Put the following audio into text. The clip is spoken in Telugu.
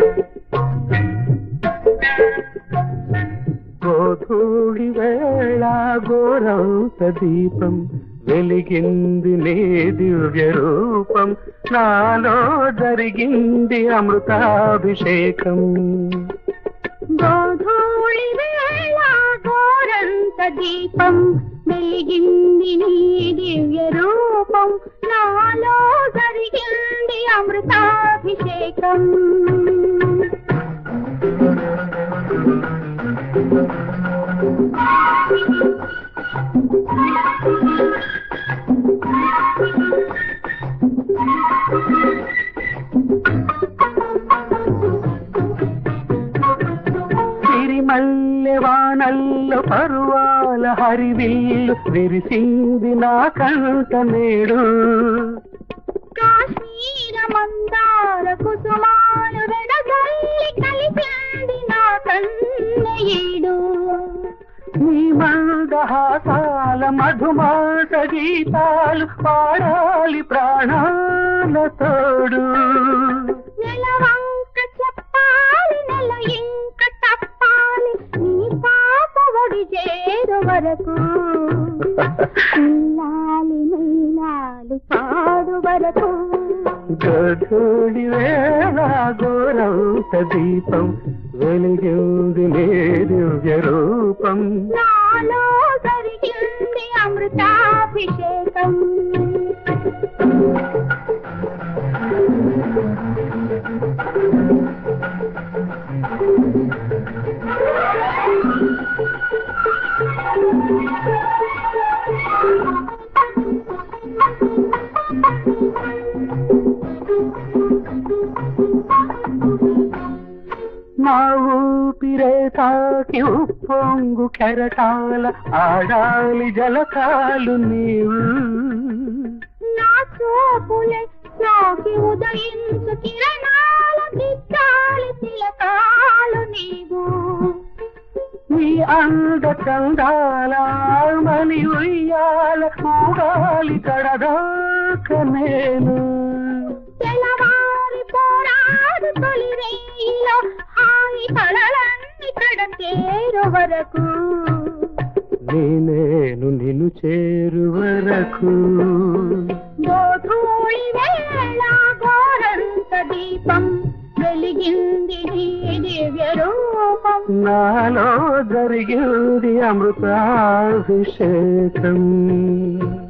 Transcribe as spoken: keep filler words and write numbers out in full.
గోధూళి వేళ గోరౌత దీపం వెలిగింది నీ దివ్య రూపం, నాలో జరిగింది అమృతాభిషేకం. గోధూళి వేళ గోరంత దీపం వెలిగింది నీ దివ్య రూపం, నాలో జరిగింది అమృతాభిషేకం. సిరిమల్లె వానల్లో పరువాల హరివిల్లు విరిసింది నా కంట నేడు, కాశ్మీర మందార కుసుమాలు వెదజల్లి కలిసింది నా కన్నయ్యేడు. నీ మందహాసాల మధుమాస గీతాలు పాడాలి ప్రాణాల తోడు. నెలవంక చెప్పాలి నెల ఇంక తప్పాలి నీ పాప ఒడి చేరు వరకు, నీలాలి నీలాలి పాడు వరకు. గోధూళి వేళ గోరౌత దీపం వెలిగింది నీ దివ్య రూపం, నాలో జరిగింది అమృతాభిషేకం. నా ఊపిరే తాకి ఉప్పొంగు కెరటాల ఆడాలి జలకాలు నీవు, నా చూపులే సోకి ఉదయించు కిరణాల దిద్దాలి తిలకాలు నీవు. నీ అంద చందాల మని ఉయ్యాల ఊగాలి కడదాక నేను, తెలవారి పోరాడు తొలి రేయిలో హాయి కళలన్నీ కడతేరు వరకు, నేను నిన్ను చేరు వరకు. గోధూళి వేళ గోరంత దీపం వెలిగింది నీ దివ్య రూపం, నాలో జరిగింది అమృతాభిషేకం.